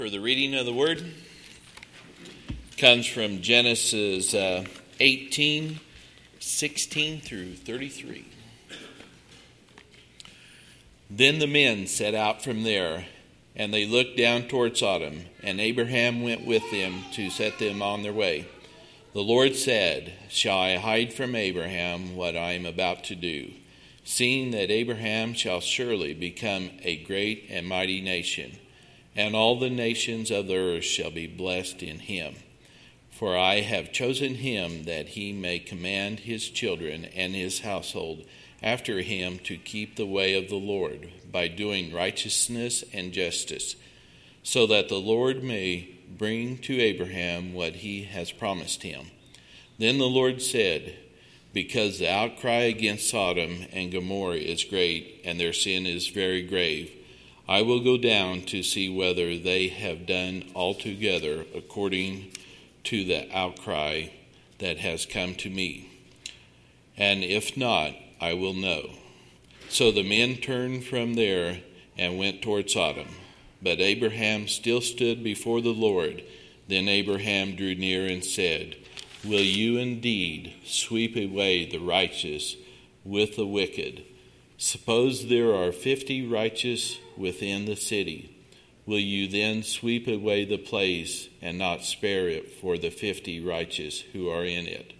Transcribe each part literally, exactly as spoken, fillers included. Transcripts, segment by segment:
For the reading of the Word comes from Genesis uh, eighteen, sixteen through thirty-three. Then the men set out from there, and they looked down toward Sodom, and Abraham went with them to set them on their way. The Lord said, "Shall I hide from Abraham what I am about to do, seeing that Abraham shall surely become a great and mighty nation, and all the nations of the earth shall be blessed in him. For I have chosen him that he may command his children and his household after him to keep the way of the Lord by doing righteousness and justice, so that the Lord may bring to Abraham what he has promised him." Then the Lord said, "Because the outcry against Sodom and Gomorrah is great, and their sin is very grave, I will go down to see whether they have done altogether according to the outcry that has come to me. And if not, I will know." So the men turned from there and went toward Sodom. But Abraham still stood before the Lord. Then Abraham drew near and said, "Will you indeed sweep away the righteous with the wicked? Suppose there are fifty righteous within the city. Will you then sweep away the place and not spare it for the fifty righteous who are in it?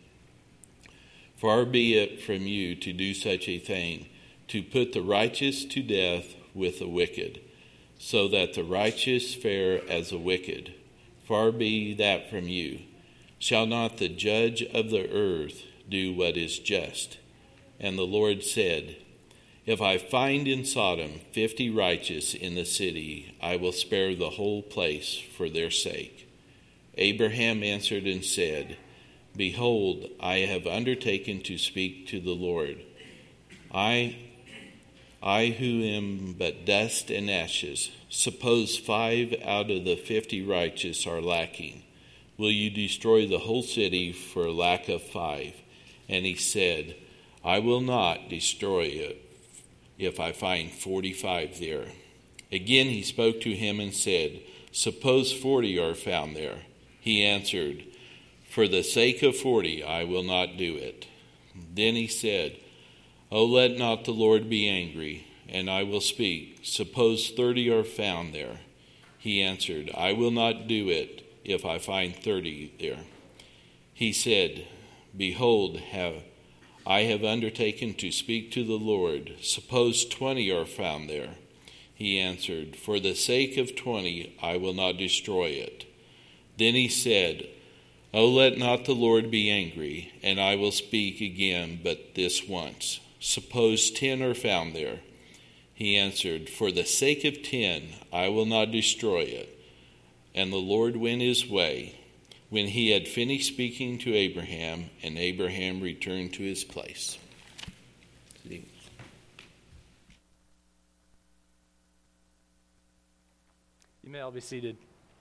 Far be it from you to do such a thing, to put the righteous to death with the wicked, so that the righteous fare as the wicked. Far be that from you. Shall not the judge of the earth do what is just?" And the Lord said, "If I find in Sodom fifty righteous in the city, I will spare the whole place for their sake." Abraham answered and said, "Behold, I have undertaken to speak to the Lord. I, I who am but dust and ashes. Suppose five out of the fifty righteous are lacking. Will you destroy the whole city for lack of five?" And he said, "I will not destroy it if I find forty-five there." Again he spoke to him and said, "Suppose forty are found there." He answered, "For the sake of forty I will not do it." Then he said, "Oh, let not the Lord be angry, and I will speak. Suppose thirty are found there." He answered, "I will not do it if I find thirty there." He said, "Behold, have I have undertaken to speak to the Lord. Suppose twenty are found there." He answered, "For the sake of twenty I will not destroy it." Then he said, "Oh, let not the Lord be angry, and I will speak again but this once. Suppose ten are found there." He answered, "For the sake of ten I will not destroy it." And the Lord went his way when he had finished speaking to Abraham, and Abraham returned to his place. You may all be seated.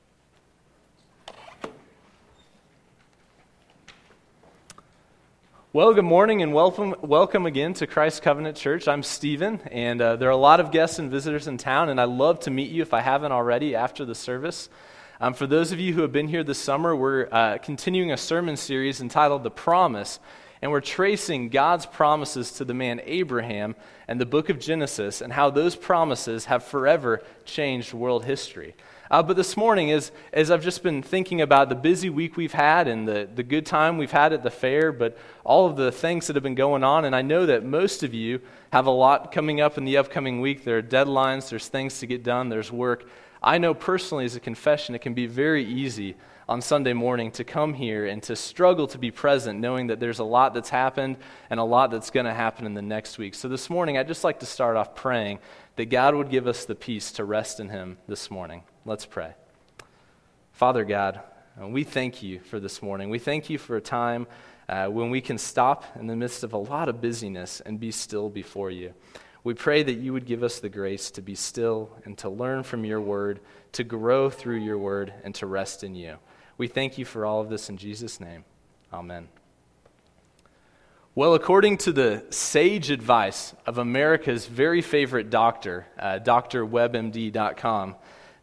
Well, good morning and welcome welcome again to Christ Covenant Church. I'm Stephen, and uh, there are a lot of guests and visitors in town, and I'd love to meet you if I haven't already after the service. Um, for those of you who have been here this summer, we're uh, continuing a sermon series entitled The Promise, and we're tracing God's promises to the man Abraham and the book of Genesis and how those promises have forever changed world history. Uh, but this morning, as, as I've just been thinking about the busy week we've had and the, the good time we've had at the fair, but all of the things that have been going on, and I know that most of you have a lot coming up in the upcoming week. There are deadlines, there's things to get done, there's work. I know personally as a confession, it can be very easy on Sunday morning to come here and to struggle to be present, knowing that there's a lot that's happened and a lot that's going to happen in the next week. So this morning, I'd just like to start off praying that God would give us the peace to rest in Him this morning. Let's pray. Father God, we thank you for this morning. We thank you for a time uh, when we can stop in the midst of a lot of busyness and be still before you. We pray that you would give us the grace to be still and to learn from your word, to grow through your word, and to rest in you. We thank you for all of this in Jesus' name. Amen. Well, according to the sage advice of America's very favorite doctor, uh, D R web M D dot com,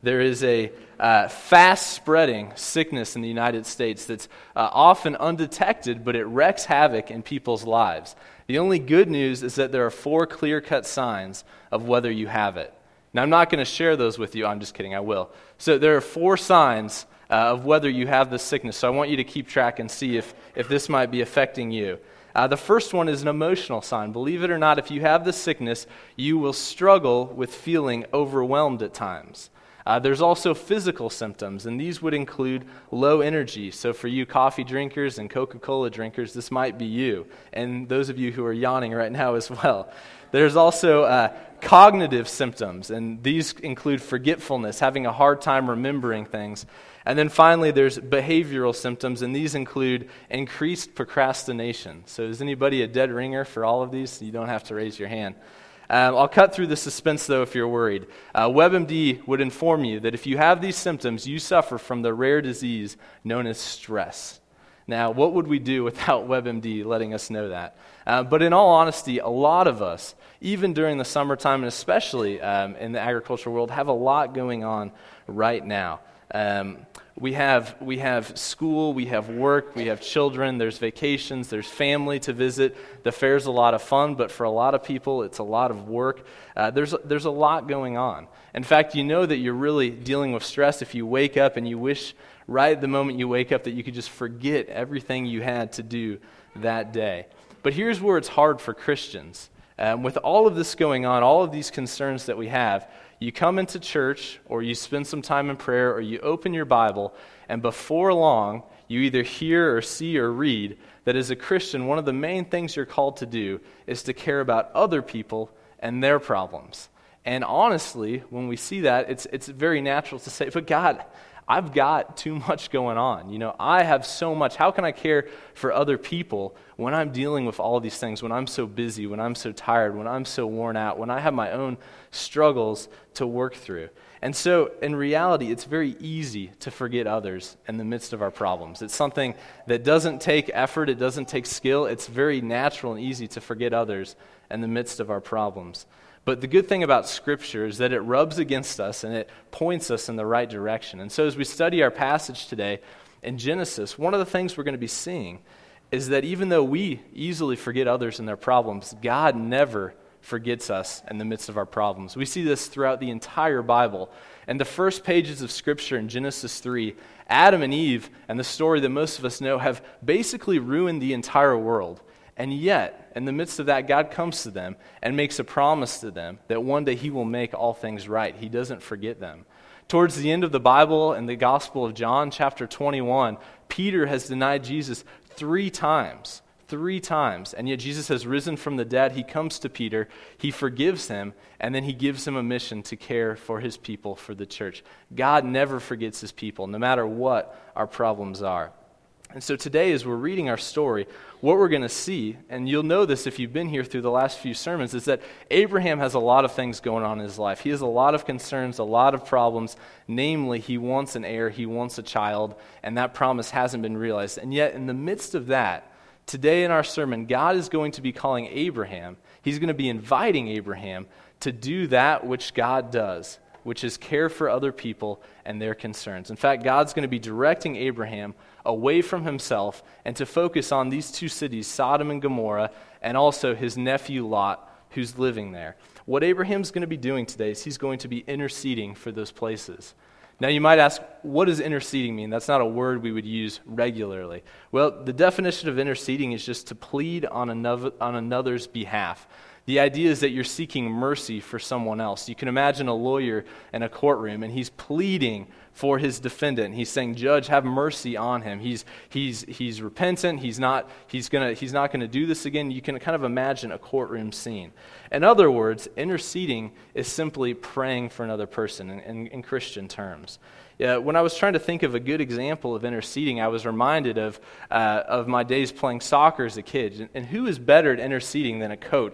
there is a uh, fast-spreading sickness in the United States that's uh, often undetected, but it wreaks havoc in people's lives. The only good news is that there are four clear-cut signs of whether you have it. Now, I'm not going to share those with you. I'm just kidding. I will. So there are four signs uh, of whether you have this sickness. So I want you to keep track and see if, if this might be affecting you. Uh, the first one is an emotional sign. Believe it or not, if you have this sickness, you will struggle with feeling overwhelmed at times. Uh, there's also physical symptoms, and these would include low energy. So for you coffee drinkers and Coca-Cola drinkers, this might be you, and those of you who are yawning right now as well. There's also uh, cognitive symptoms, and these include forgetfulness, having a hard time remembering things. And then finally, there's behavioral symptoms, and these include increased procrastination. So is anybody a dead ringer for all of these? You don't have to raise your hand. Um, I'll cut through the suspense, though, if you're worried. Uh, WebMD would inform you that if you have these symptoms, you suffer from the rare disease known as stress. Now, what would we do without WebMD letting us know that? Uh, but in all honesty, a lot of us, even during the summertime, and especially um, in the agricultural world, have a lot going on right now. Um, we have we have school, we have work, we have children, there's vacations, there's family to visit. The fair's a lot of fun, but for a lot of people, it's a lot of work. Uh, there's there's a lot going on. In fact, you know that you're really dealing with stress if you wake up and you wish right at the moment you wake up that you could just forget everything you had to do that day. But here's where it's hard for Christians. Um, with all of this going on, all of these concerns that we have, you come into church, or you spend some time in prayer, or you open your Bible, and before long, you either hear or see or read that as a Christian, one of the main things you're called to do is to care about other people and their problems. And honestly, when we see that, it's it's very natural to say, but God, I've got too much going on. You know, I have so much. How can I care for other people when I'm dealing with all these things, when I'm so busy, when I'm so tired, when I'm so worn out, when I have my own struggles to work through? And so, in reality, it's very easy to forget others in the midst of our problems. It's something that doesn't take effort, it doesn't take skill. It's very natural and easy to forget others in the midst of our problems. But the good thing about Scripture is that it rubs against us and it points us in the right direction. And so as we study our passage today in Genesis, one of the things we're going to be seeing is that even though we easily forget others and their problems, God never forgets us in the midst of our problems. We see this throughout the entire Bible. In the first pages of Scripture in Genesis three, Adam and Eve, and the story that most of us know, have basically ruined the entire world. And yet, in the midst of that, God comes to them and makes a promise to them that one day He will make all things right. He doesn't forget them. Towards the end of the Bible, in the Gospel of John, chapter twenty-one, Peter has denied Jesus three times. Three times. And yet Jesus has risen from the dead. He comes to Peter, he forgives him, and then he gives him a mission to care for his people, for the church. God never forgets His people, no matter what our problems are. And so today, as we're reading our story, what we're going to see, and you'll know this if you've been here through the last few sermons, is that Abraham has a lot of things going on in his life. He has a lot of concerns, a lot of problems. Namely, he wants an heir, he wants a child, and that promise hasn't been realized. And yet, in the midst of that, today in our sermon, God is going to be calling Abraham, He's going to be inviting Abraham to do that which God does, which is care for other people and their concerns. In fact, God's going to be directing Abraham away from himself and to focus on these two cities, Sodom and Gomorrah, and also his nephew Lot, who's living there. What Abraham's going to be doing today is he's going to be interceding for those places. Now you might ask, what does interceding mean? That's not a word we would use regularly. Well, the definition of interceding is just to plead on another, on another's behalf. The idea is that you're seeking mercy for someone else. You can imagine a lawyer in a courtroom, and he's pleading for his defendant. He's saying, "Judge, have mercy on him. He's he's he's repentant. He's not he's gonna he's not gonna do this again." You can kind of imagine a courtroom scene. In other words, interceding is simply praying for another person in, in, in Christian terms. Yeah, when I was trying to think of a good example of interceding, I was reminded of uh, of my days playing soccer as a kid. And, and who is better at interceding than a coach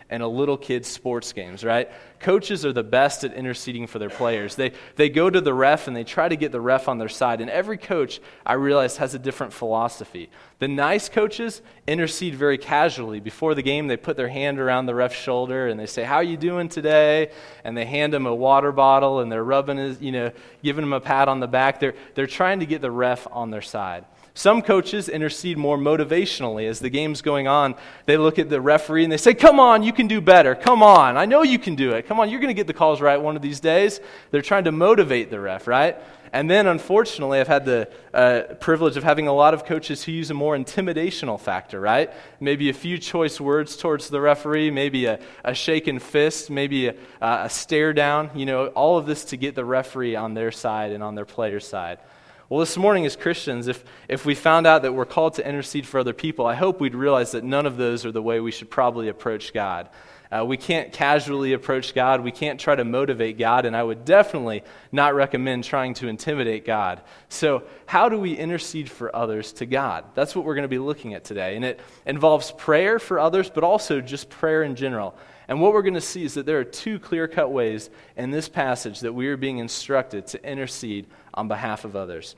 in a little kid's sports games, right? Coaches are the best at interceding for their players. They they go to the ref and they try to get the ref on their side. And every coach, I realize, has a different philosophy. The nice coaches intercede very casually. Before the game, they put their hand around the ref's shoulder and they say, "How are you doing today?" And they hand him a water bottle and they're rubbing his, you know, giving him a pat on the back. They're they're trying to get the ref on their side. Some coaches intercede more motivationally. As the game's going on, they look at the referee and they say, "Come on, you can do better. Come on, I know you can do it. Come on, you're going to get the calls right one of these days." They're trying to motivate the ref, right? And then, unfortunately, I've had the uh, privilege of having a lot of coaches who use a more intimidational factor, right? Maybe a few choice words towards the referee, maybe a, a shaken fist, maybe a, uh, a stare down, you know, all of this to get the referee on their side and on their player's side. Well, this morning as Christians, if if we found out that we're called to intercede for other people, I hope we'd realize that none of those are the way we should probably approach God. Uh, we can't casually approach God. We can't try to motivate God, and I would definitely not recommend trying to intimidate God. So how do we intercede for others to God? That's what we're going to be looking at today, and it involves prayer for others, but also just prayer in general. And what we're going to see is that there are two clear-cut ways in this passage that we are being instructed to intercede on behalf of others.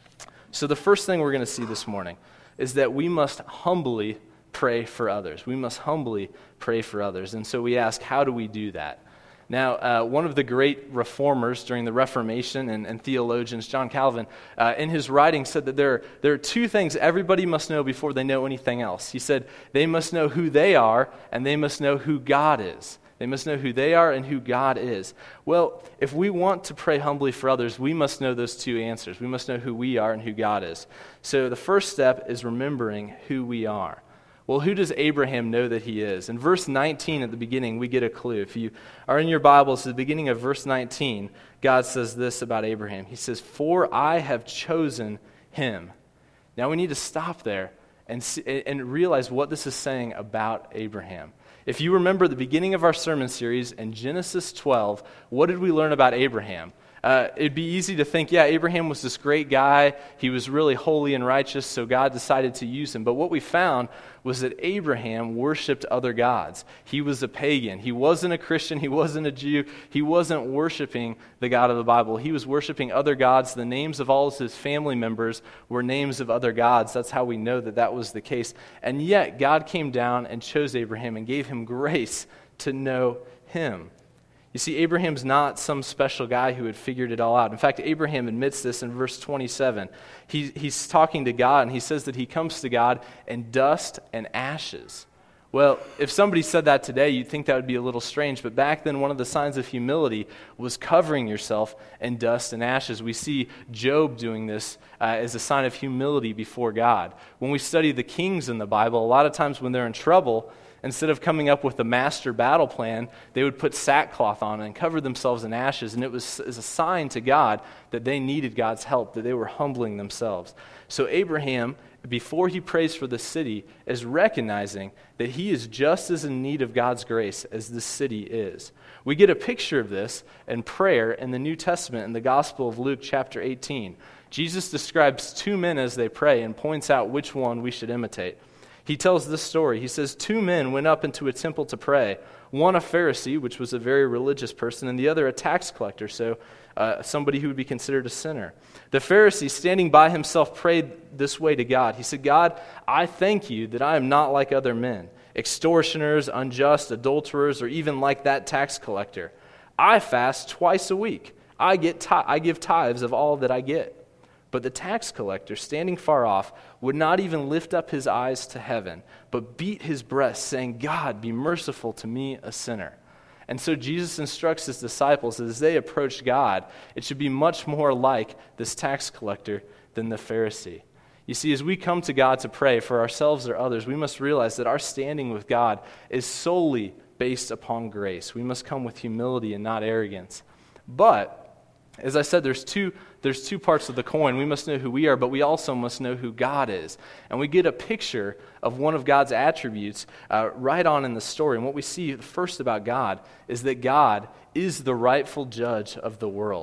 So the first thing we're going to see this morning is that we must humbly pray for others. We must humbly pray for others. And so we ask, how do we do that? Now, uh, one of the great reformers during the Reformation and, and theologians, John Calvin, uh, in his writing said that there, there are two things everybody must know before they know anything else. He said they must know who they are and they must know who God is. They must know who they are and who God is. Well, if we want to pray humbly for others, we must know those two answers. We must know who we are and who God is. So the first step is remembering who we are. Well, who does Abraham know that he is? In verse nineteen at the beginning, we get a clue. If you are in your Bibles, at the beginning of verse nineteen, God says this about Abraham. He says, "For I have chosen him." Now we need to stop there and see, and realize what this is saying about Abraham. If you remember the beginning of our sermon series in Genesis twelve, what did we learn about Abraham? Uh, it'd be easy to think, yeah, Abraham was this great guy. He was really holy and righteous, so God decided to use him. But what we found was that Abraham worshipped other gods. He was a pagan. He wasn't a Christian. He wasn't a Jew. He wasn't worshiping the God of the Bible. He was worshiping other gods. The names of all of his family members were names of other gods. That's how we know that that was the case. And yet, God came down and chose Abraham and gave him grace to know him. You see, Abraham's not some special guy who had figured it all out. In fact, Abraham admits this in verse twenty-seven. He, he's talking to God, and he says that he comes to God in dust and ashes. Well, if somebody said that today, you'd think that would be a little strange, but back then, one of the signs of humility was covering yourself in dust and ashes. We see Job doing this uh, as a sign of humility before God. When we study the kings in the Bible, a lot of times when they're in trouble, instead of coming up with a master battle plan, they would put sackcloth on and cover themselves in ashes, and it was as a sign to God that they needed God's help, that they were humbling themselves. So Abraham, before he prays for the city, is recognizing that he is just as in need of God's grace as the city is. We get a picture of this in prayer in the New Testament in the Gospel of Luke chapter eighteen. Jesus describes two men as they pray and points out which one we should imitate. He tells this story. He says, two men went up into a temple to pray, one a Pharisee, which was a very religious person, and the other a tax collector, so uh, somebody who would be considered a sinner. The Pharisee, standing by himself, prayed this way to God. He said, "God, I thank you that I am not like other men, extortioners, unjust, adulterers, or even like that tax collector. I fast twice a week. I get ti- I give tithes of all that I get." But the tax collector, standing far off, would not even lift up his eyes to heaven, but beat his breast, saying, "God, be merciful to me, a sinner." And so Jesus instructs his disciples that as they approach God, it should be much more like this tax collector than the Pharisee. You see, as we come to God to pray for ourselves or others, we must realize that our standing with God is solely based upon grace. We must come with humility and not arrogance. But as I said, there's two there's two parts of the coin. We must know who we are, but we also must know who God is. And we get a picture of one of God's attributes uh, right on in the story. And what we see first about God is that God is the rightful judge of the world.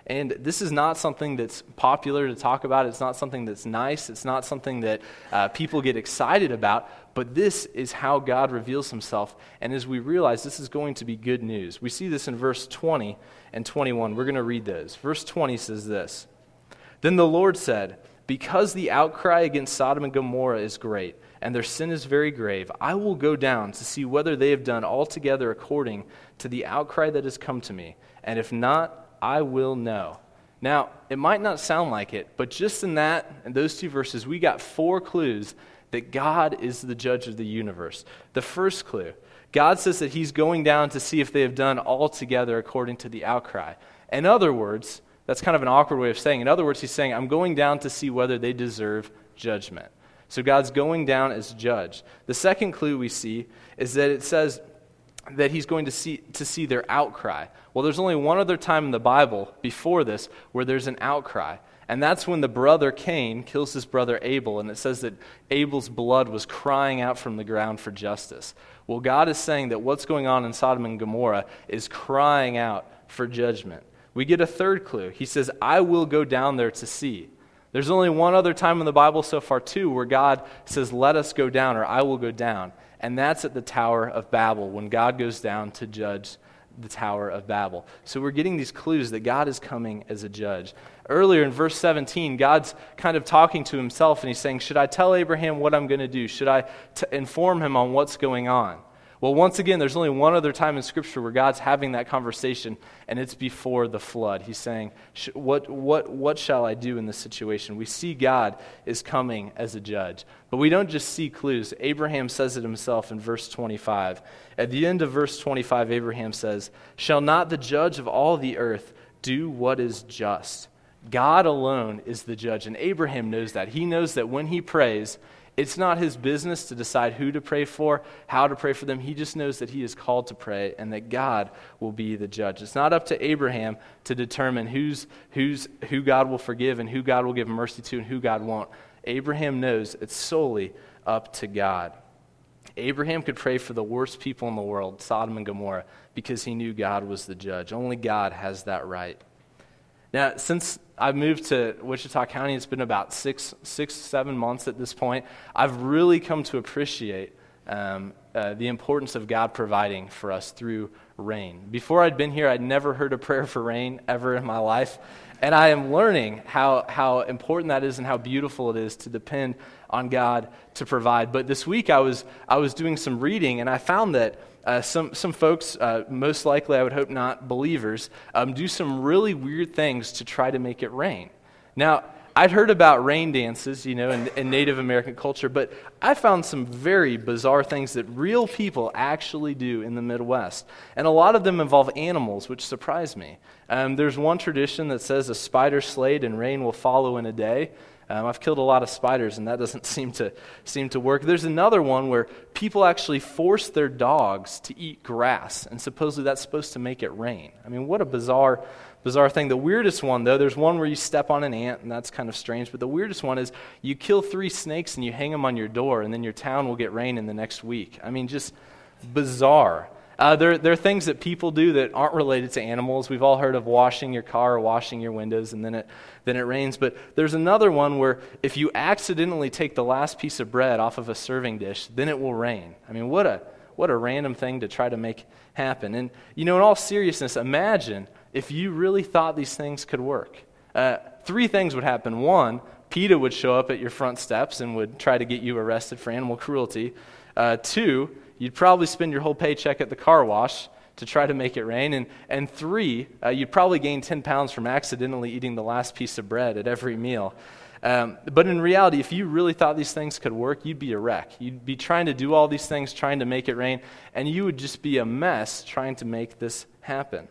And this is not something that's popular to talk about. It's not something that's nice. It's not something that uh, people get excited about. But this is how God reveals himself. And as we realize, this is going to be good news. We see this in verse twenty and twenty-one. We're going to read those. Verse twenty says this, "Then the Lord said, because the outcry against Sodom and Gomorrah is great, and their sin is very grave, I will go down to see whether they have done altogether according to the outcry that has come to me. And if not, I will know." Now, it might not sound like it, but just in that, in those two verses, we got four clues that God is the judge of the universe. The first clue, God says that he's going down to see if they have done altogether according to the outcry. In other words, that's kind of an awkward way of saying. In other words, he's saying, I'm going down to see whether they deserve judgment. So God's going down as judge. The second clue we see is that it says that he's going to see to see their outcry. Well, there's only one other time in the Bible before this where there's an outcry. And that's when the brother Cain kills his brother Abel, and it says that Abel's blood was crying out from the ground for justice. Well, God is saying that what's going on in Sodom and Gomorrah is crying out for judgment. We get a third clue. He says, I will go down there to see. There's only one other time in the Bible so far, too, where God says, let us go down, or I will go down. And that's at the Tower of Babel, when God goes down to judge the Tower of Babel. So we're getting these clues that God is coming as a judge. Earlier in verse seventeen, God's kind of talking to himself, and he's saying, should I tell Abraham what I'm going to do? Should I t- inform him on what's going on? Well, once again, there's only one other time in Scripture where God's having that conversation, and it's before the flood. He's saying, what, what, what shall I do in this situation? We see God is coming as a judge. But we don't just see clues. Abraham says it himself in verse twenty-five. At the end of verse twenty-five, Abraham says, shall not the judge of all the earth do what is just? God alone is the judge, and Abraham knows that. He knows that when he prays, it's not his business to decide who to pray for, how to pray for them. He just knows that he is called to pray and that God will be the judge. It's not up to Abraham to determine who's, who's, who God will forgive and who God will give mercy to and who God won't. Abraham knows it's solely up to God. Abraham could pray for the worst people in the world, Sodom and Gomorrah, because he knew God was the judge. Only God has that right. Now, since I've moved to Wichita County, it's been about six, six, seven months at this point. I've really come to appreciate um, uh, the importance of God providing for us through rain. Before I'd been here, I'd never heard a prayer for rain ever in my life, and I am learning how how important that is and how beautiful it is to depend on God to provide. But this week, I was I was doing some reading, and I found that Uh, some some folks, uh, most likely I would hope not believers, um, do some really weird things to try to make it rain. Now, I'd heard about rain dances, you know, in, in Native American culture, but I found some very bizarre things that real people actually do in the Midwest. And a lot of them involve animals, which surprised me. Um, there's one tradition that says a spider slayed and rain will follow in a day. Um, I've killed a lot of spiders, and that doesn't seem to seem to work. There's another one where people actually force their dogs to eat grass, and supposedly that's supposed to make it rain. I mean, what a bizarre, bizarre thing. The weirdest one, though, there's one where you step on an ant, and that's kind of strange. But the weirdest one is you kill three snakes and you hang them on your door, and then your town will get rain in the next week. I mean, just bizarre. Uh, there, there are things that people do that aren't related to animals. We've all heard of washing your car or washing your windows, and then it then it rains. But there's another one where if you accidentally take the last piece of bread off of a serving dish, then it will rain. I mean, what a what a random thing to try to make happen. And, you know, in all seriousness, imagine if you really thought these things could work. Uh, three things would happen. One, PETA would show up at your front steps and would try to get you arrested for animal cruelty. Uh, two, you'd probably spend your whole paycheck at the car wash to try to make it rain. And and three, uh, you'd probably gain ten pounds from accidentally eating the last piece of bread at every meal. Um, but in reality, if you really thought these things could work, you'd be a wreck. You'd be trying to do all these things, trying to make it rain, and you would just be a mess trying to make this happen.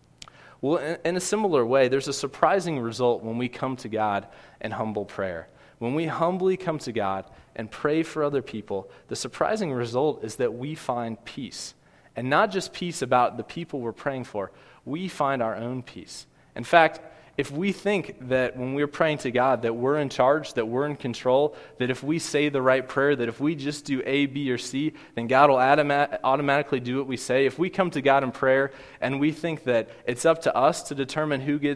Well, in, in a similar way, there's a surprising result when we come to God in humble prayer. When we humbly come to God and pray for other people, the surprising result is that we find peace. And not just peace about the people we're praying for, we find our own peace. In fact, if we think that when we're praying to God that we're in charge, that we're in control, that if we say the right prayer, that if we just do A, B, or C, then God will automa- automatically do what we say. If we come to God in prayer and we think that it's up to us to determine who gets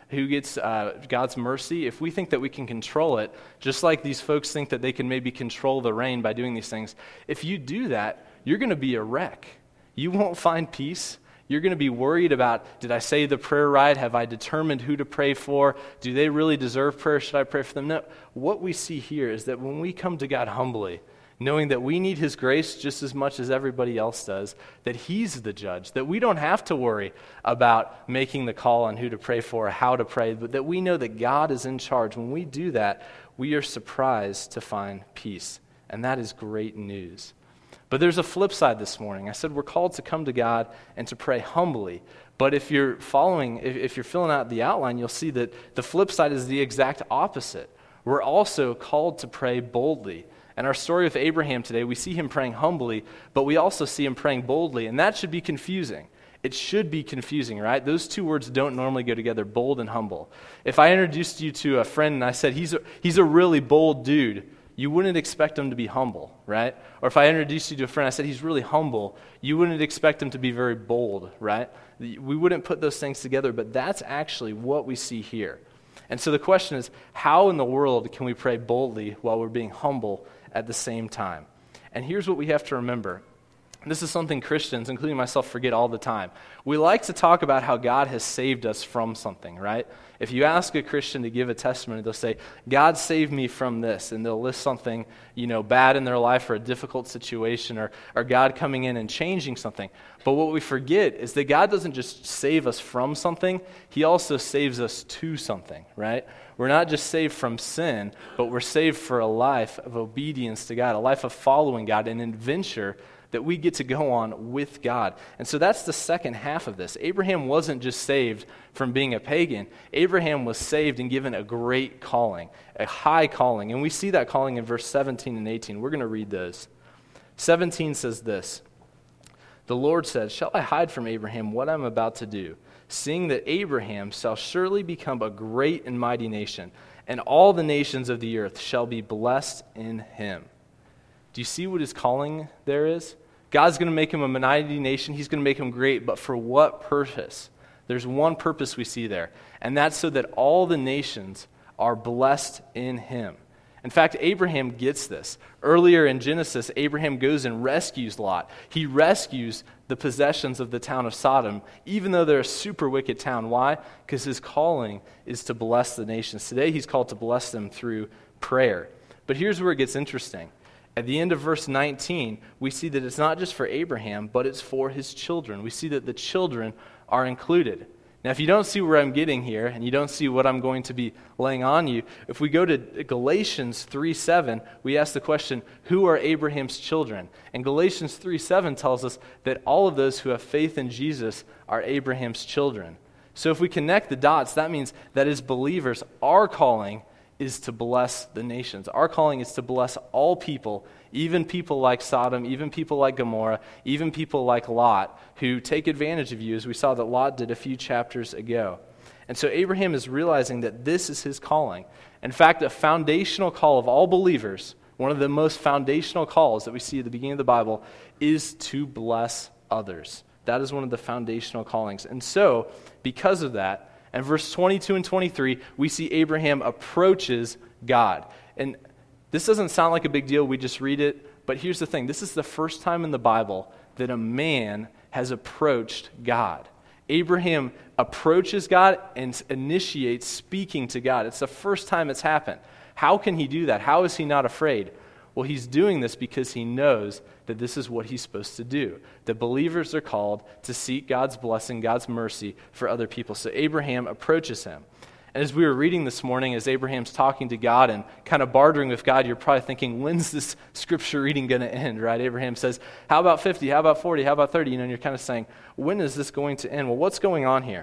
who gets uh, God's mercy, if we think that we can control it, just like these folks think that they can maybe control the rain by doing these things, if you do that, you're going to be a wreck. You won't find peace. You're going to be worried about, did I say the prayer right? Have I determined who to pray for? Do they really deserve prayer? Should I pray for them? No. What we see here is that when we come to God humbly, knowing that we need his grace just as much as everybody else does, that he's the judge, that we don't have to worry about making the call on who to pray for or how to pray, but that we know that God is in charge. When we do that, we are surprised to find peace, and that is great news. But there's a flip side this morning. I said we're called to come to God and to pray humbly, but if you're following, if, if you're filling out the outline, you'll see that the flip side is the exact opposite. We're also called to pray boldly. And our story with Abraham today, we see him praying humbly, but we also see him praying boldly, and that should be confusing. It should be confusing, right? Those two words don't normally go together, bold and humble. If I introduced you to a friend and I said, he's a, he's a really bold dude, you wouldn't expect him to be humble, right? Or if I introduced you to a friend, I said he's really humble, you wouldn't expect him to be very bold, right? We wouldn't put those things together, but that's actually what we see here. And so the question is, how in the world can we pray boldly while we're being humble at the same time? And here's what we have to remember. This is something Christians, including myself, forget all the time. We like to talk about how God has saved us from something, right? If you ask a Christian to give a testimony, they'll say, God saved me from this, and they'll list something, you know, bad in their life or a difficult situation or, or God coming in and changing something. But what we forget is that God doesn't just save us from something, he also saves us to something, right? We're not just saved from sin, but we're saved for a life of obedience to God, a life of following God, an adventure that we get to go on with God. And so that's the second half of this. Abraham wasn't just saved from being a pagan. Abraham was saved and given a great calling, a high calling. And we see that calling in verse seventeen and eighteen. We're going to read those. seventeen says this, "The Lord said, 'Shall I hide from Abraham what I'm about to do? Seeing that Abraham shall surely become a great and mighty nation, and all the nations of the earth shall be blessed in him.'" Do you see what his calling there is? God's going to make him a mighty nation. He's going to make him great, but for what purpose? There's one purpose we see there, and that's so that all the nations are blessed in him. In fact, Abraham gets this. Earlier in Genesis, Abraham goes and rescues Lot. He rescues the possessions of the town of Sodom, even though they're a super wicked town. Why? Because his calling is to bless the nations. Today, he's called to bless them through prayer. But here's where it gets interesting. At the end of verse nineteen, we see that it's not just for Abraham, but it's for his children. We see that the children are included. Now, if you don't see where I'm getting here, and you don't see what I'm going to be laying on you, if we go to Galatians three seven, we ask the question, who are Abraham's children? And Galatians three seven tells us that all of those who have faith in Jesus are Abraham's children. So if we connect the dots, that means that as believers, our calling is to bless the nations. Our calling is to bless all people, even people like Sodom, even people like Gomorrah, even people like Lot, who take advantage of you, as we saw that Lot did a few chapters ago. And so Abraham is realizing that this is his calling. In fact, a foundational call of all believers, one of the most foundational calls that we see at the beginning of the Bible, is to bless others. That is one of the foundational callings. And so, because of that, in verse twenty-two and twenty-three, we see Abraham approaches God. And this doesn't sound like a big deal, we just read it, but here's the thing. This is the first time in the Bible that a man has approached God. Abraham approaches God and initiates speaking to God. It's the first time it's happened. How can he do that? How is he not afraid? Well, he's doing this because he knows that this is what he's supposed to do. That believers are called to seek God's blessing, God's mercy for other people. So Abraham approaches him. And as we were reading this morning, as Abraham's talking to God and kind of bartering with God, you're probably thinking, when's this scripture reading going to end, right? Abraham says, how about fifty? How about forty? How about thirty? You know, and you're kind of saying, when is this going to end? Well, what's going on here?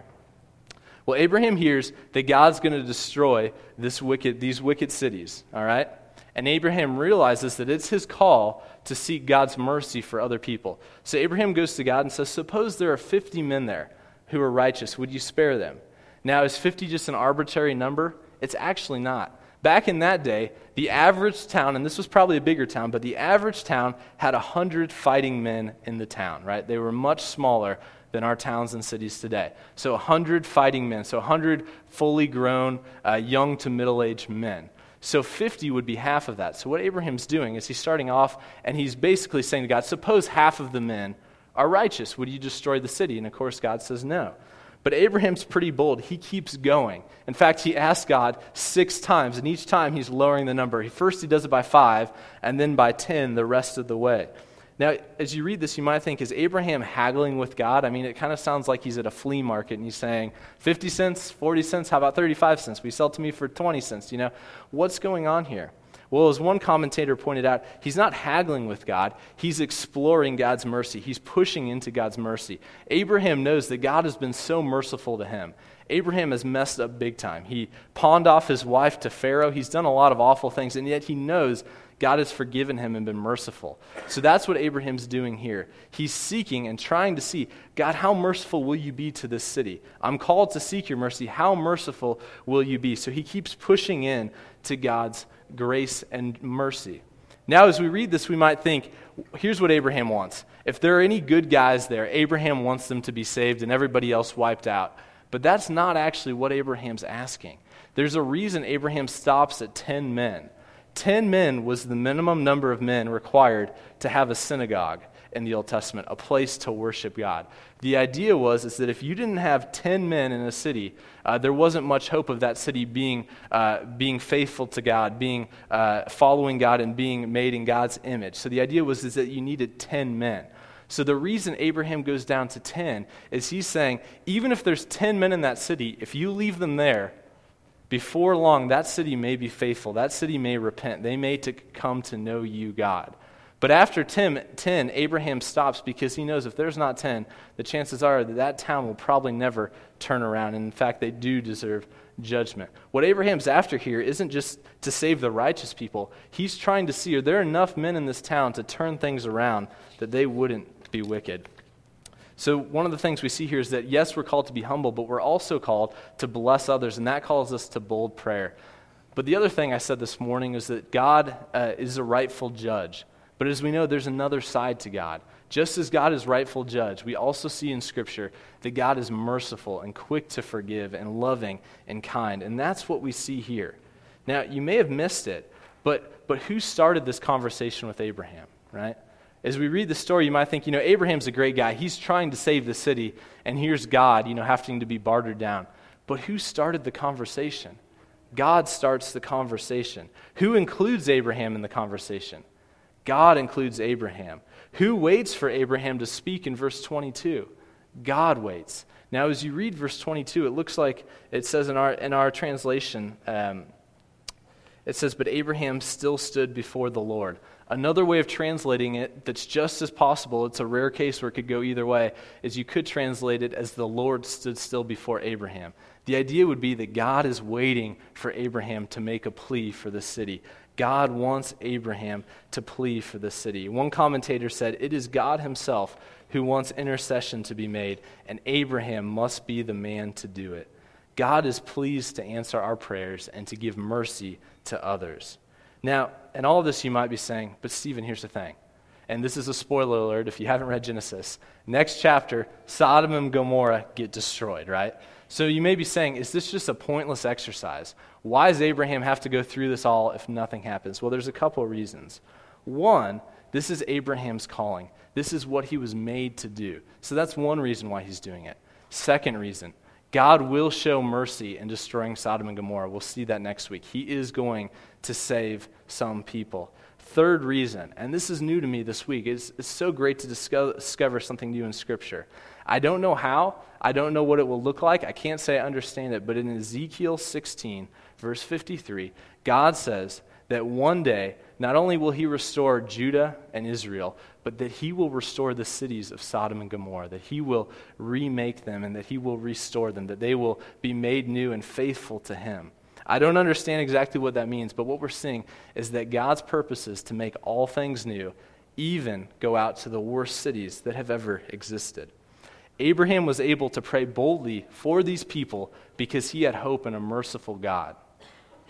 Well, Abraham hears that God's going to destroy this wicked, these wicked cities, all right? And Abraham realizes that it's his call to seek God's mercy for other people. So Abraham goes to God and says, suppose there are fifty men there who are righteous. Would you spare them? Now, is fifty just an arbitrary number? It's actually not. Back in that day, the average town, and this was probably a bigger town, but the average town had one hundred fighting men in the town, right? They were much smaller than our towns and cities today. So one hundred fighting men, so one hundred fully grown, uh, young to middle-aged men. So fifty would be half of that. So what Abraham's doing is he's starting off, and he's basically saying to God, suppose half of the men are righteous. Would you destroy the city? And of course, God says no. But Abraham's pretty bold. He keeps going. In fact, he asks God six times, and each time he's lowering the number. First he does it by five, and then by ten the rest of the way. Now, as you read this, you might think, is Abraham haggling with God? I mean, it kind of sounds like he's at a flea market, and he's saying, fifty cents, forty cents, how about thirty-five cents? Will you sell to me for twenty cents? You know, what's going on here? Well, as one commentator pointed out, he's not haggling with God. He's exploring God's mercy. He's pushing into God's mercy. Abraham knows that God has been so merciful to him. Abraham has messed up big time. He pawned off his wife to Pharaoh. He's done a lot of awful things, and yet he knows God has forgiven him and been merciful. So that's what Abraham's doing here. He's seeking and trying to see, God, how merciful will you be to this city? I'm called to seek your mercy. How merciful will you be? So he keeps pushing in to God's grace and mercy. Now, as we read this, we might think, here's what Abraham wants. If there are any good guys there, Abraham wants them to be saved and everybody else wiped out. But that's not actually what Abraham's asking. There's a reason Abraham stops at ten men. Ten men was the minimum number of men required to have a synagogue in the Old Testament, a place to worship God. The idea was is that if you didn't have ten men in a city, uh, there wasn't much hope of that city being uh, being faithful to God, being uh, following God and being made in God's image. So the idea was is that you needed ten men. So the reason Abraham goes down to ten is he's saying, even if there's ten men in that city, if you leave them there, before long, that city may be faithful. That city may repent. They may to come to know you, God. But after ten, ten, Abraham stops because he knows if there's not ten, the chances are that that town will probably never turn around. And in fact, they do deserve judgment. What Abraham's after here isn't just to save the righteous people. He's trying to see, are there enough men in this town to turn things around that they wouldn't be wicked? So one of the things we see here is that, yes, we're called to be humble, but we're also called to bless others, and that calls us to bold prayer. But the other thing I said this morning is that God uh, is a rightful judge. But as we know, there's another side to God. Just as God is rightful judge, we also see in Scripture that God is merciful and quick to forgive and loving and kind. And that's what we see here. Now, you may have missed it, but but who started this conversation with Abraham, right? As we read the story, you might think, you know, Abraham's a great guy. He's trying to save the city, and here's God, you know, having to be bartered down. But who started the conversation? God starts the conversation. Who includes Abraham in the conversation? God includes Abraham. Who waits for Abraham to speak in verse twenty-two? God waits. Now, as you read verse twenty-two, it looks like it says in our in our translation, um, it says, but Abraham still stood before the Lord. Another way of translating it that's just as possible, it's a rare case where it could go either way, is you could translate it as the Lord stood still before Abraham. The idea would be that God is waiting for Abraham to make a plea for the city. God wants Abraham to plead for the city. One commentator said, it is God himself who wants intercession to be made, and Abraham must be the man to do it. God is pleased to answer our prayers and to give mercy to others. Now, in all of this you might be saying, but Stephen, here's the thing. And this is a spoiler alert if you haven't read Genesis. Next chapter, Sodom and Gomorrah get destroyed, right? So you may be saying, is this just a pointless exercise? Why does Abraham have to go through this all if nothing happens? Well, there's a couple of reasons. One, this is Abraham's calling. This is what he was made to do. So that's one reason why he's doing it. Second reason, God will show mercy in destroying Sodom and Gomorrah. We'll see that next week. He is going to save some people. Third reason, and this is new to me this week, it's, it's so great to discover, discover something new in Scripture. I don't know how, I don't know what it will look like, I can't say I understand it, but in Ezekiel sixteen, verse fifty-three, God says that one day, not only will he restore Judah and Israel, but that he will restore the cities of Sodom and Gomorrah, that he will remake them and that he will restore them, that they will be made new and faithful to him. I don't understand exactly what that means, but what we're seeing is that God's purposes to make all things new even go out to the worst cities that have ever existed. Abraham was able to pray boldly for these people because he had hope in a merciful God.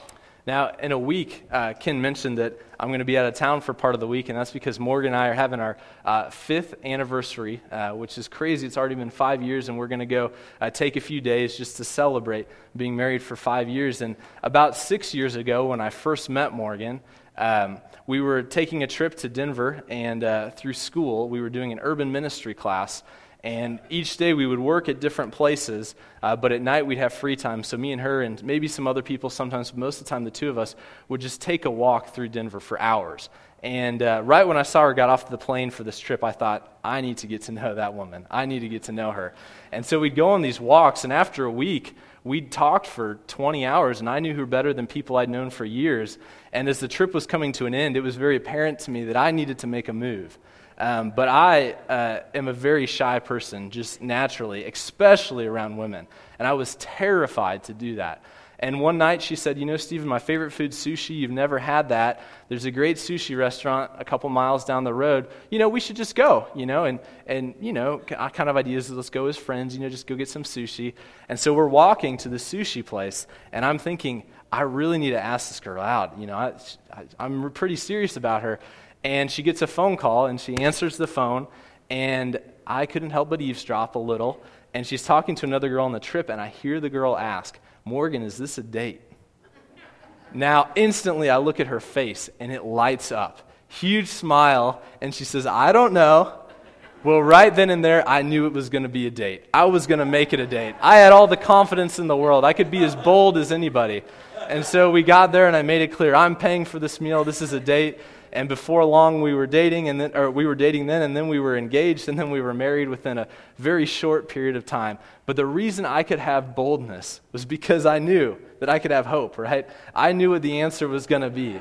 Now, in a week, uh, Ken mentioned that I'm going to be out of town for part of the week, and that's because Morgan and I are having our uh, fifth anniversary, uh, which is crazy. It's already been five years, and we're going to go uh, take a few days just to celebrate being married for five years. And about six years ago, when I first met Morgan, um, we were taking a trip to Denver, and uh, through school, we were doing an urban ministry class. And each day we would work at different places, uh, but at night we'd have free time. So me and her and maybe some other people, sometimes most of the time the two of us, would just take a walk through Denver for hours. And uh, right when I saw her got off the plane for this trip, I thought, I need to get to know that woman. I need to get to know her. And so we'd go on these walks, and after a week, we'd talked for twenty hours, and I knew her better than people I'd known for years. And as the trip was coming to an end, it was very apparent to me that I needed to make a move. Um, but I uh, am a very shy person, just naturally, especially around women. And I was terrified to do that. And one night she said, you know, Stephen, my favorite food's sushi. You've never had that. There's a great sushi restaurant a couple miles down the road. You know, we should just go, you know. And, and you know, kind of ideas is let's go as friends, you know, just go get some sushi. And so we're walking to the sushi place, and I'm thinking, I really need to ask this girl out. You know, I, I, I'm pretty serious about her. And she gets a phone call, and she answers the phone, and I couldn't help but eavesdrop a little. And she's talking to another girl on the trip, and I hear the girl ask, Morgan, is this a date? Now, instantly, I look at her face, and it lights up. Huge smile, and she says, I don't know. Well, right then and there, I knew it was going to be a date. I was going to make it a date. I had all the confidence in the world. I could be as bold as anybody. And so we got there, and I made it clear, I'm paying for this meal. This is a date. And before long, we were dating, and then, or we were dating then, and then we were engaged, and then we were married within a very short period of time. But the reason I could have boldness was because I knew that I could have hope, right? I knew what the answer was going to be.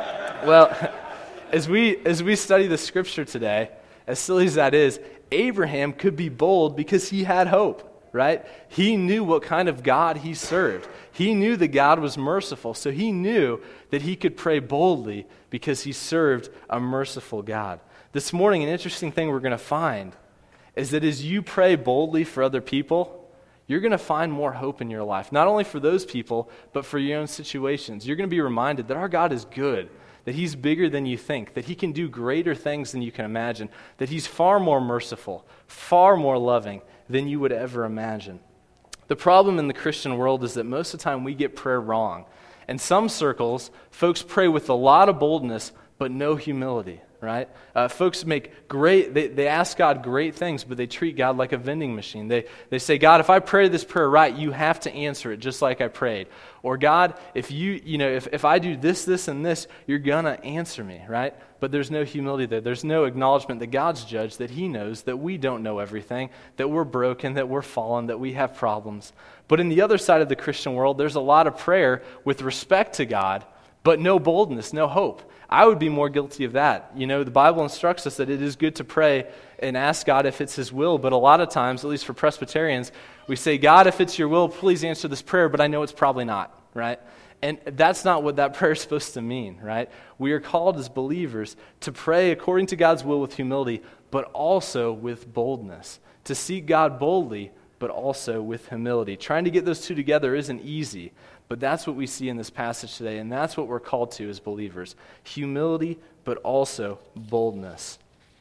Well, as we as we study the Scripture today, as silly as that is, Abraham could be bold because he had hope. Right? He knew what kind of God he served. He knew that God was merciful, so he knew that he could pray boldly because he served a merciful God. This morning, an interesting thing we're going to find is that as you pray boldly for other people, you're going to find more hope in your life, not only for those people, but for your own situations. You're going to be reminded that our God is good, that he's bigger than you think, that he can do greater things than you can imagine, that he's far more merciful, far more loving than you would ever imagine. The problem in the Christian world is that most of the time we get prayer wrong. In some circles, folks pray with a lot of boldness, but no humility, right? Uh, folks make great, they, they ask God great things, but they treat God like a vending machine. They they say, God, if I pray this prayer right, you have to answer it just like I prayed. Or God, if you, you know, if, if I do this, this, and this, you're gonna answer me, right? But there's no humility there. There's no acknowledgement that God's judge, that he knows that we don't know everything, that we're broken, that we're fallen, that we have problems. But in the other side of the Christian world, there's a lot of prayer with respect to God, but no boldness, no hope. I would be more guilty of that. You know, the Bible instructs us that it is good to pray and ask God if it's his will, but a lot of times, at least for Presbyterians, we say, God, if it's your will, please answer this prayer, but I know it's probably not, right? And that's not what that prayer is supposed to mean, right? We are called as believers to pray according to God's will with humility, but also with boldness, to seek God boldly, but also with humility. Trying to get those two together isn't easy, but that's what we see in this passage today, and that's what we're called to as believers. Humility, but also boldness.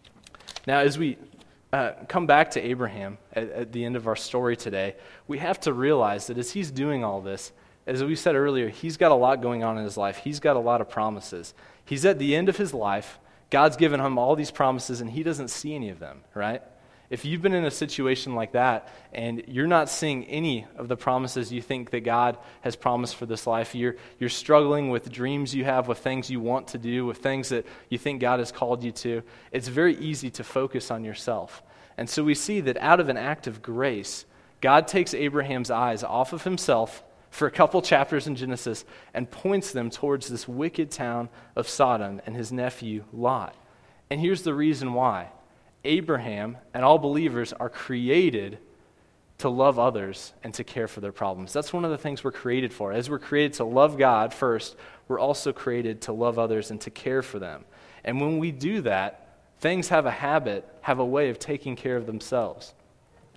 Now, as we uh, come back to Abraham at, at the end of our story today, we have to realize that as he's doing all this, as we said earlier, he's got a lot going on in his life. He's got a lot of promises. He's at the end of his life. God's given him all these promises, and he doesn't see any of them, right? If you've been in a situation like that and you're not seeing any of the promises you think that God has promised for this life, you're you're struggling with dreams you have, with things you want to do, with things that you think God has called you to, it's very easy to focus on yourself. And so we see that out of an act of grace, God takes Abraham's eyes off of himself for a couple chapters in Genesis and points them towards this wicked town of Sodom and his nephew Lot. And here's the reason why. Abraham and all believers are created to love others and to care for their problems. That's one of the things we're created for. As we're created to love God first, we're also created to love others and to care for them. And when we do that, things have a habit, have a way of taking care of themselves.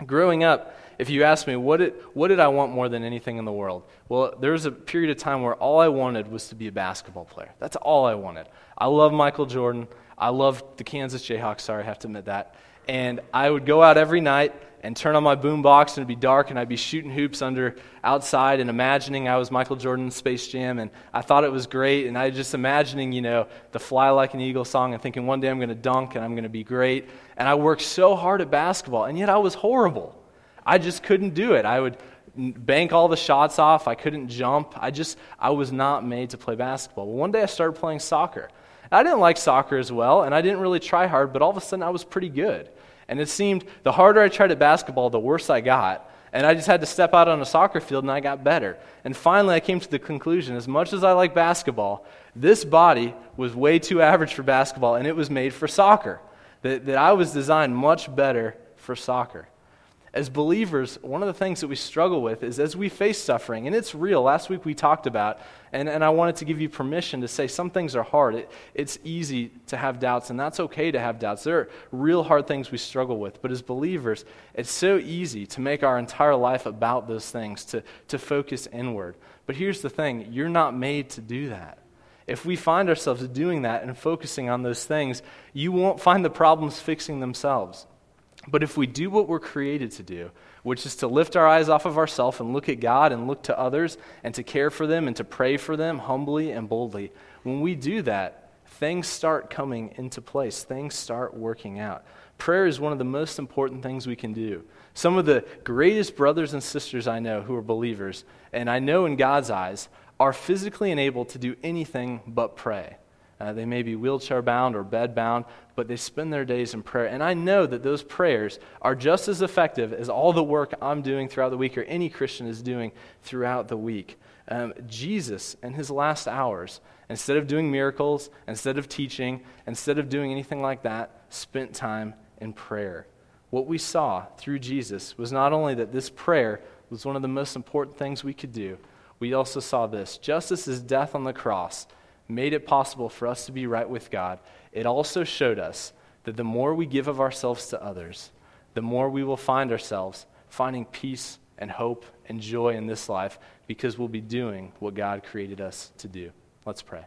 Growing up, if you ask me, what did, what did I want more than anything in the world? Well, there was a period of time where all I wanted was to be a basketball player. That's all I wanted. I love Michael Jordan. I love the Kansas Jayhawks, sorry, I have to admit that. And I would go out every night and turn on my boombox, and it'd be dark, and I'd be shooting hoops under outside and imagining I was Michael Jordan in Space Jam, and I thought it was great, and I was just imagining, you know, the Fly Like an Eagle song and thinking one day I'm going to dunk and I'm going to be great. And I worked so hard at basketball, and yet I was horrible. I just couldn't do it. I would bank all the shots off. I couldn't jump. I just, I was not made to play basketball. Well, one day I started playing soccer. I didn't like soccer as well, and I didn't really try hard, but all of a sudden I was pretty good. And it seemed the harder I tried at basketball, the worse I got. And I just had to step out on a soccer field, and I got better. And finally I came to the conclusion, as much as I like basketball, this body was way too average for basketball, and it was made for soccer. That, that I was designed much better for soccer. As believers, one of the things that we struggle with is as we face suffering, and it's real. Last week we talked about, and, and I wanted to give you permission to say some things are hard. It, it's easy to have doubts, and that's okay to have doubts. There are real hard things we struggle with, but as believers, it's so easy to make our entire life about those things, to, to focus inward. But here's the thing, you're not made to do that. If we find ourselves doing that and focusing on those things, you won't find the problems fixing themselves. But if we do what we're created to do, which is to lift our eyes off of ourselves and look at God and look to others and to care for them and to pray for them humbly and boldly, when we do that, things start coming into place. Things start working out. Prayer is one of the most important things we can do. Some of the greatest brothers and sisters I know who are believers, and I know in God's eyes, are physically unable to do anything but pray. Uh, they may be wheelchair-bound or bed-bound, but they spend their days in prayer. And I know that those prayers are just as effective as all the work I'm doing throughout the week or any Christian is doing throughout the week. Um, Jesus, in his last hours, instead of doing miracles, instead of teaching, instead of doing anything like that, spent time in prayer. What we saw through Jesus was not only that this prayer was one of the most important things we could do, we also saw this. Just as his death on the cross made it possible for us to be right with God, it also showed us that the more we give of ourselves to others, the more we will find ourselves finding peace and hope and joy in this life because we'll be doing what God created us to do. Let's pray.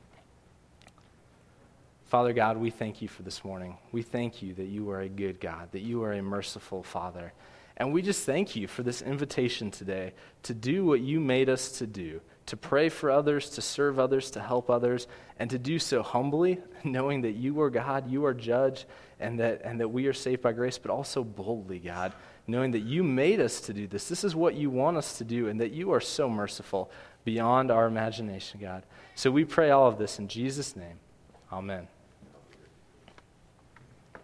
Father God, we thank you for this morning. We thank you that you are a good God, that you are a merciful Father. And we just thank you for this invitation today to do what you made us to do, to pray for others, to serve others, to help others, and to do so humbly, knowing that you are God, you are judge, and that and that we are saved by grace, but also boldly, God, knowing that you made us to do this. This is what you want us to do, and that you are so merciful beyond our imagination, God. So we pray all of this in Jesus' name. Amen.